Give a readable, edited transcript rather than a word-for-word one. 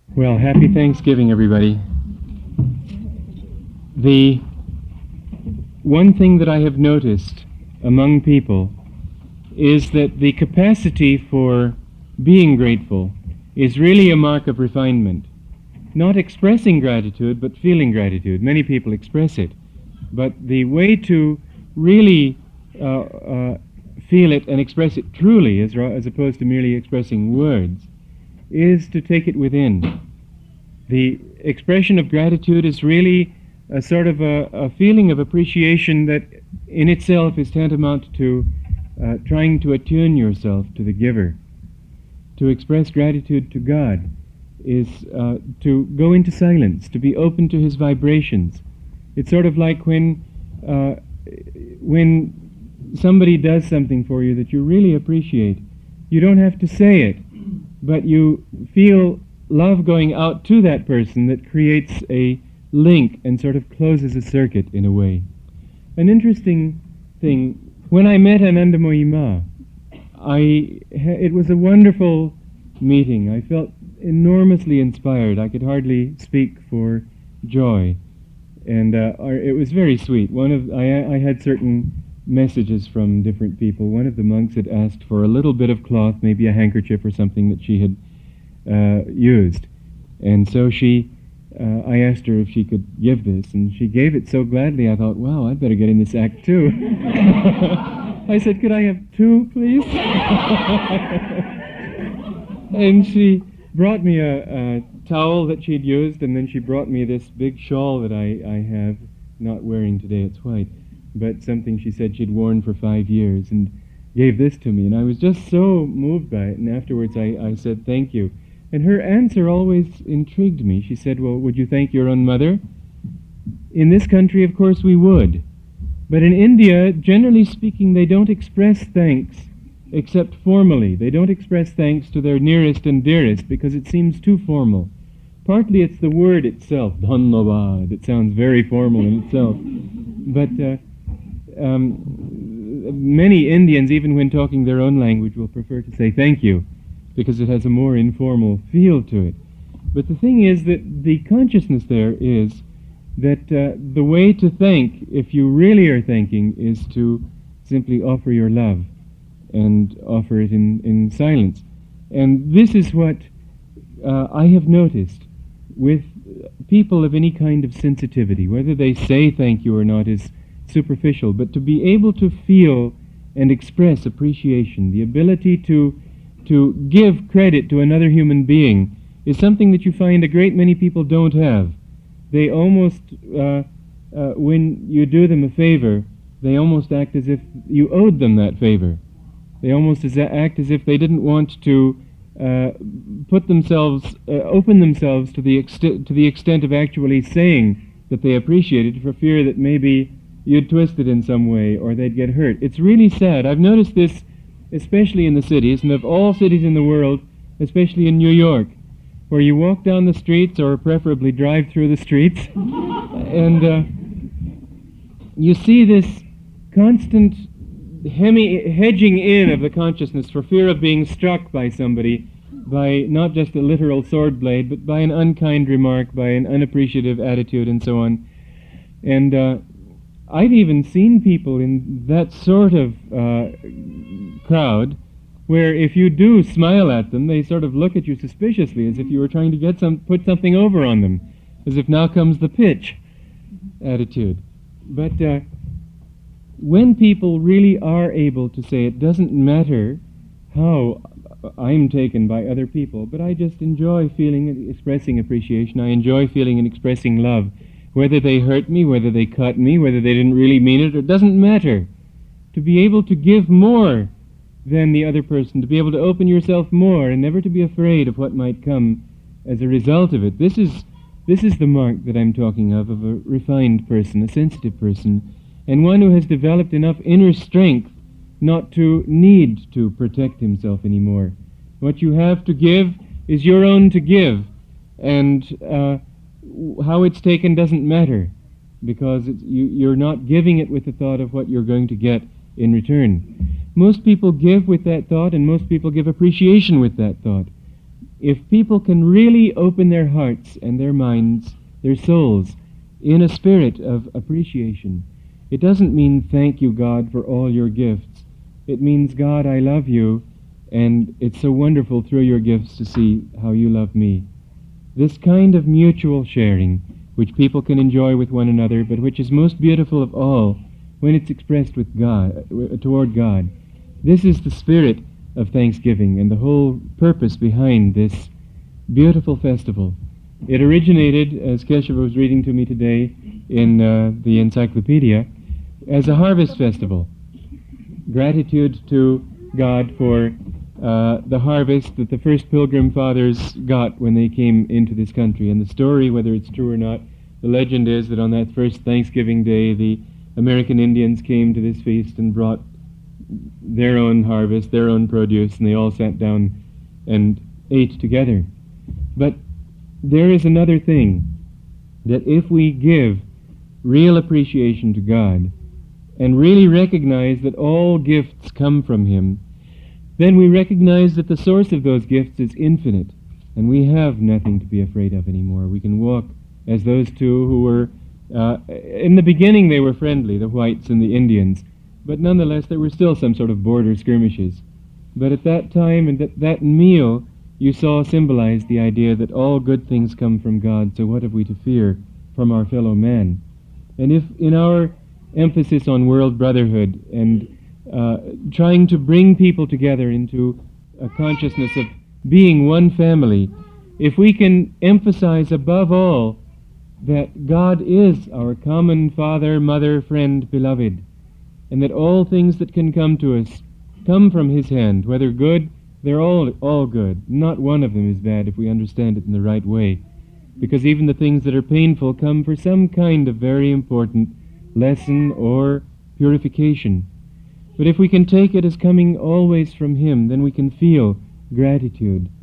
Well, happy Thanksgiving, everybody. The one thing that I have noticed among people is that the capacity for being grateful is really a mark of refinement. Not expressing gratitude, but feeling gratitude. Many people express it. But the way to really feel it and express it truly, as opposed to merely expressing words, is to take it within. The expression of gratitude is really a sort of a feeling of appreciation that in itself is tantamount to trying to attune yourself to the giver. To express gratitude to God is to go into silence, to be open to His vibrations. It's sort of like when somebody does something for you that you really appreciate. You don't have to say it, but you feel love going out to that person that creates a link and sort of closes a circuit in a way. An interesting thing, when I met Anandamoyi Ma, it was a wonderful meeting. I felt enormously inspired. I could hardly speak for joy. And it was very sweet. I had certain messages from different people. One of the monks had asked for a little bit of cloth, maybe a handkerchief or something that she had used. And so I asked her if she could give this, and she gave it so gladly I thought, wow, I'd better get in this act too. I said, could I have two, please? And she brought me a towel that she'd used, and then she brought me this big shawl that I have, not wearing today, it's white, but something she said she'd worn for 5 years, and gave this to me. And I was just so moved by it, and afterwards I said thank you. And her answer always intrigued me. She said, well, would you thank your own mother? In this country, of course, we would. But in India, generally speaking, they don't express thanks except formally. They don't express thanks to their nearest and dearest because it seems too formal. Partly it's the word itself, dhanyavad. It sounds very formal in itself. But many Indians, even when talking their own language, will prefer to say thank you, because it has a more informal feel to it. But the thing is that the consciousness there is that the way to thank, if you really are thanking, is to simply offer your love and offer it in silence. And this is what I have noticed with people of any kind of sensitivity. Whether they say thank you or not is superficial, but to be able to feel and express appreciation, the ability to give credit to another human being, is something that you find a great many people don't have. They almost, when you do them a favor, they almost act as if you owed them that favor. They almost act as if they didn't want to open themselves to the extent of actually saying that they appreciate it, for fear that maybe you'd twist it in some way or they'd get hurt. It's really sad. I've noticed this especially in the cities, and of all cities in the world, especially in New York, where you walk down the streets, or preferably drive through the streets, and you see this constant hedging in of the consciousness for fear of being struck by somebody, by not just a literal sword blade, but by an unkind remark, by an unappreciative attitude, and so on. And I've even seen people in that sort of crowd where if you do smile at them, they sort of look at you suspiciously, as if you were trying to put something over on them, as if now comes the pitch attitude. But when people really are able to say, it doesn't matter how I'm taken by other people, but I just enjoy feeling and expressing appreciation, I enjoy feeling and expressing love, whether they hurt me, whether they cut me, whether they didn't really mean it, it doesn't matter. To be able to give more than the other person, to be able to open yourself more and never to be afraid of what might come as a result of it. This is the mark that I'm talking of a refined person, a sensitive person, and one who has developed enough inner strength not to need to protect himself anymore. What you have to give is your own to give, and how it's taken doesn't matter, because you're not giving it with the thought of what you're going to get in return. Most people give with that thought, and most people give appreciation with that thought. if people can really open their hearts and their minds, their souls, in a spirit of appreciation, it doesn't mean thank you, God, for all your gifts. It means, God, I love you, and it's so wonderful through your gifts to see how you love me. This kind of mutual sharing, which people can enjoy with one another, but which is most beautiful of all when it's expressed with God, toward God. This is the spirit of thanksgiving and the whole purpose behind this beautiful festival. It originated, as Keshava was reading to me today in the encyclopedia, as a harvest festival. Gratitude to God for the harvest that the first Pilgrim Fathers got when they came into this country. And the story, whether it's true or not, the legend is that on that first Thanksgiving Day, the American Indians came to this feast and brought their own harvest, their own produce, and they all sat down and ate together. But there is another thing, that if we give real appreciation to God and really recognize that all gifts come from Him, then we recognize that the source of those gifts is infinite, and we have nothing to be afraid of anymore. We can walk as those two who were, in the beginning they were friendly, the whites and the Indians, but nonetheless there were still some sort of border skirmishes. But at that time and at that meal, you saw symbolized the idea that all good things come from God, so what have we to fear from our fellow man? And if in our emphasis on world brotherhood and trying to bring people together into a consciousness of being one family, if we can emphasize above all that God is our common Father, Mother, Friend, Beloved, and that all things that can come to us come from His hand, whether good, they're all good. Not one of them is bad if we understand it in the right way, because even the things that are painful come for some kind of very important lesson or purification. But if we can take it as coming always from Him, then we can feel gratitude